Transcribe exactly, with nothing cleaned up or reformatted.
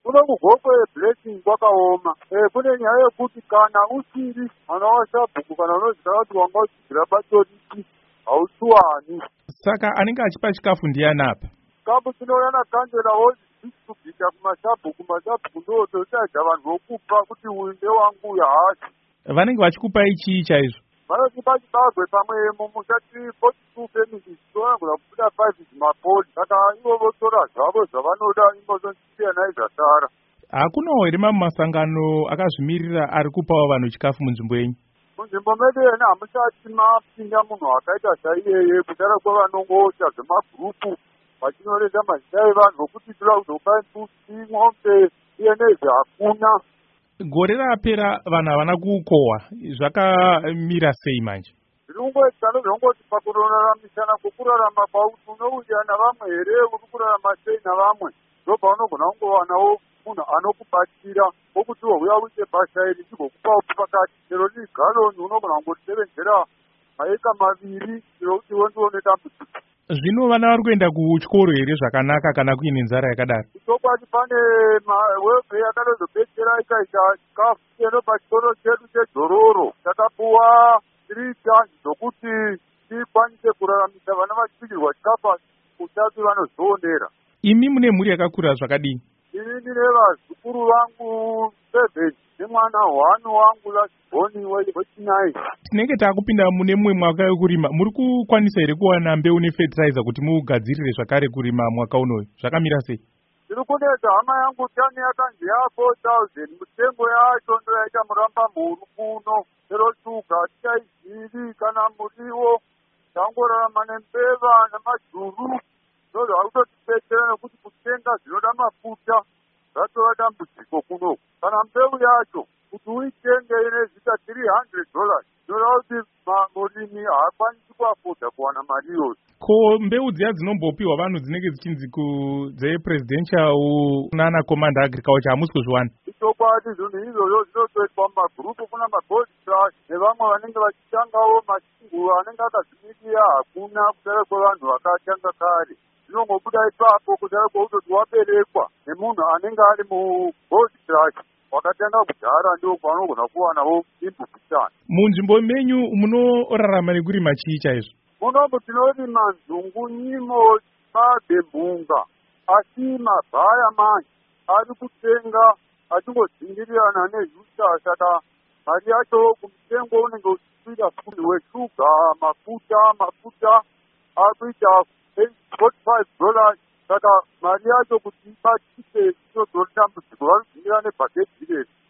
kuno kugokwe blessing kwakaoma. Eh, kune nyaya yekuti kana usiri mwana washabhuku kana unoziva kuti wanga uchidzira batoriki hausuwani. Saka anenge achipa chikafu ndiani apa? Chikafu chinouya nakanjera wozidhistribhita kumashabhuku, mashabhuku ndotochaidza vanhu vokupa kuti uyu ndewangu uyu haasi. Vanenge vachikupai chii chaizvo? Vanotipa chibagwe pamwe mumusha tiri forty-two families toanogona kubuda five dzimapoli, saka ivo votora zvavo zvavanoda imbozonsiyana izvasara. Hakunawo here mamwe masangano akazvimirira ari kupawo vanhu chikafu munzvimbo yenyu? Munzvimbo medu yena hamusati mapinda munhu akaita saiyeye kudara kwavanongota zvemagurupu vachinyoresa mazita evanhu vokuti tira kuzopai mbuzi, mwombe iye nezve hakuna. Gore rapera vanhu havana kukohwa, zvakamira sei manje? Zvinongoita ndozvongoti pakuraramisana kwokurarama kwauti unouya navamwe here, uri kurarama sei navamwe, ndobva unogona kungovanawo munhu anokubatsira wokuti wauya uite basa iri chigokupawo pakati, chero riri galoni unogona kungotisevenzera maeka maviri kuti iwe ndiwo nedambudziko. Zvino vana vari kuenda kuchikoro here zvakanaka kana kuine nzara yakadaro? Chokwadi pane webve yakatozobetsera ikaita chikafu cheno pachikoro chedu chedzororo. Takapuwa three tons dzokuti tikwanise kuraramisa vana vachipikirwa chikafu kusati vanozviondera. Imi mune mhuri yakakura zvakadini? Ini ndine vazukuru vangu seven nemwana one wangu lasibhoni wechinai. Tinenge taakupinda mune mumwe mwaka wekurima, muri kukwanisa here kuwana mbeu nefertilizer kuti mugadzirire zvakare kurima mwaka unoyu? Zvakamira sei? Ndiri kunedza hama yangu tani yakanzi ya-four thousand, mitengo yacho ndoyaita muramba mhuru kuno, chero shuga tichaizivi kana muriwo, tangorarama nembeva nemajuru, ndozvakutotibetsera nekuti kutenga zvinoda mafuta zvatova dambudziko kuno. Kana mbeu yacho kuti uitenge ine zita three hundred dollars, zvinoda kuti murimi haakwanisi kuafodha kuwana mari iyoyo. Ko mbeu dziya dzinombopiwa vanhu dzinenge dzichinzi dzepresidential nana command agriculture hamusi kuzviwana? Chokwadi zvinhu izvozvo zvinotoitwa mumagurupu kuna magold crush nevamwe vanenge vachitangawo masinguru anenge akazvimirira hakuna kudara kwevanhu vakatanga kare. Zvinongobuda ipapo kudara kwekutoti waberekwa nemunhu anenge ari mugold crush wakatanga kudhara ndio kwaanogona kuwanawo imbupitani. Munzvimbo menyu munorarama nekurima chii chaizvo? Munomu tinorima nzungu, nyimo, mabve, mhunga, asi mabhaya manje ari kutenga achingodzingirirana nezvisa, saka mari yacho kumutengo unenge uchikwira futi weshuga, mafuta, mafuta akuita forty-five dollars, saka mari yacho kuti ibatise inozotambudziko varikudzingira nebhaketi